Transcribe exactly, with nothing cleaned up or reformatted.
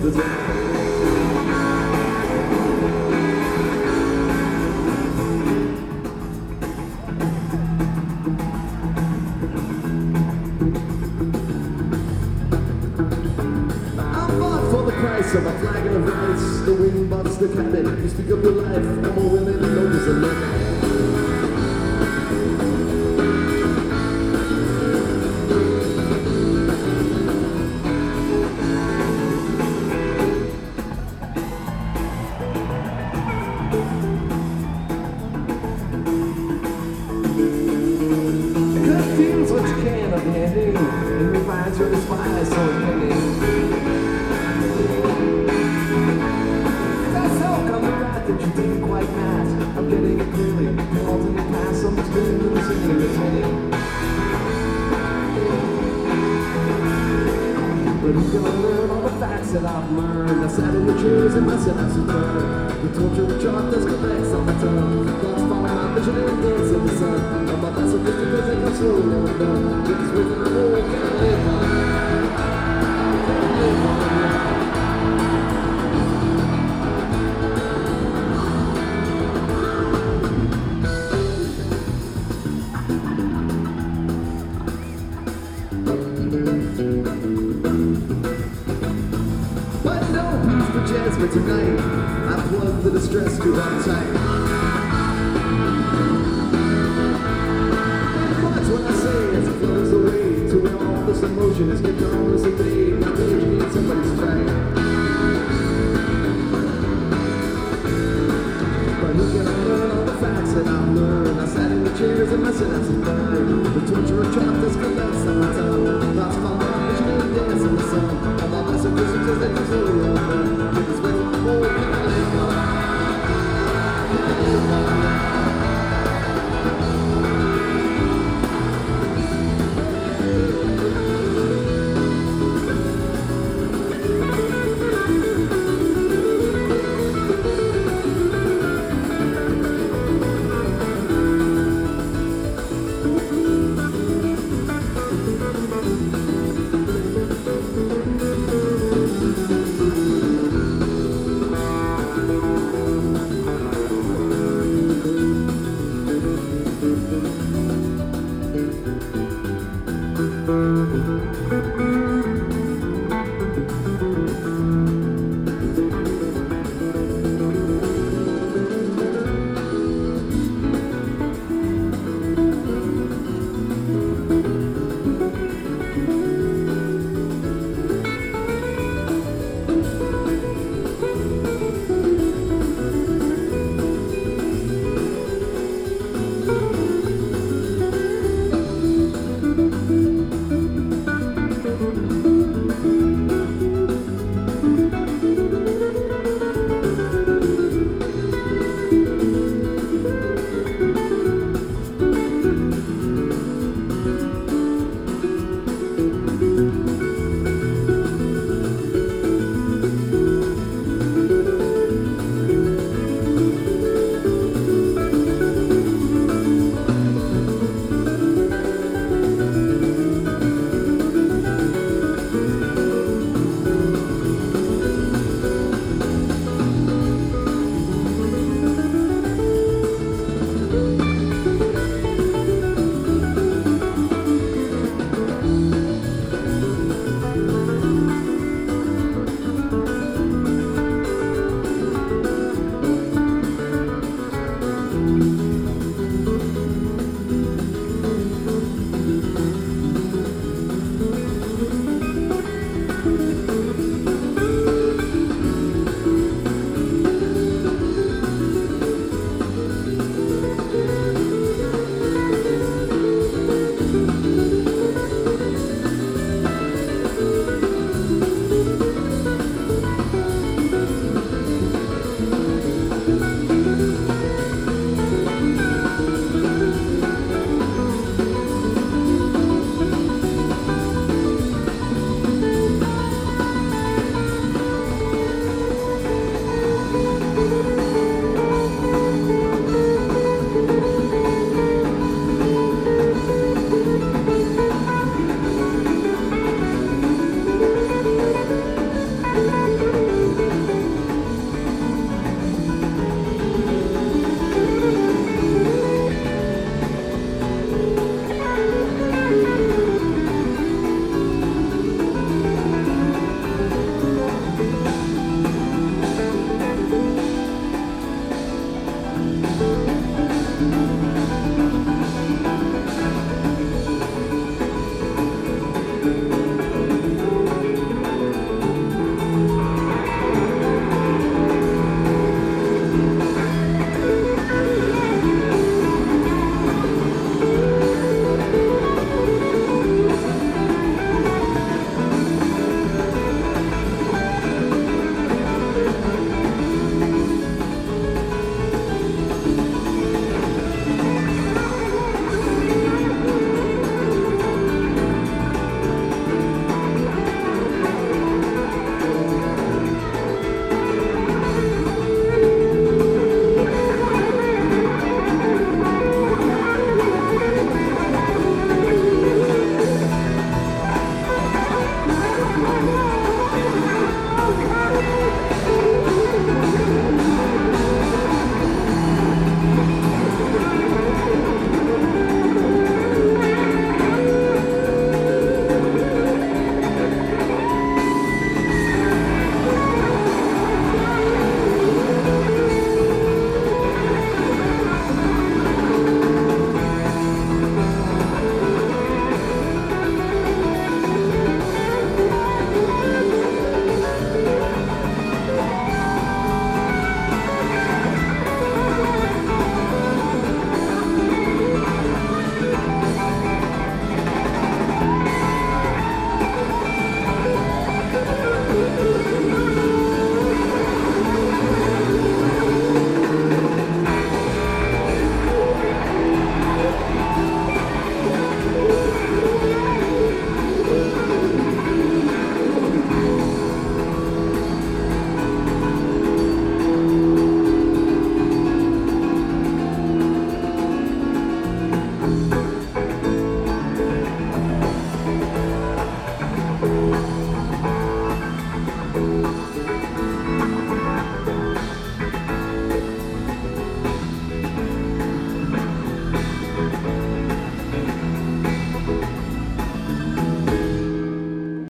the time. Of a flag and a vice, the wind bumps the cabin. You speak of your life, no more women, no there's a limit. Good feels what you can of handing, and reminds you of the spies so many. That you didn't quite match. I'm getting it clearly. You're all in the past, so much good losing in the city. But who's gonna learn all the facts that I've learned? I sat in the trees and my synapses burned. The torture of chalk that's collects on my tongue. Thoughts follow my vision and dance in the sun. I'm about that sophisticated, I'm slowly never done. Just within the whole, can't live on. Can't live on. But tonight, I plug the distress too uptight. Watch what I say as it flows away to where all this emotion is getting on as a day. Not to educate somebody's fight.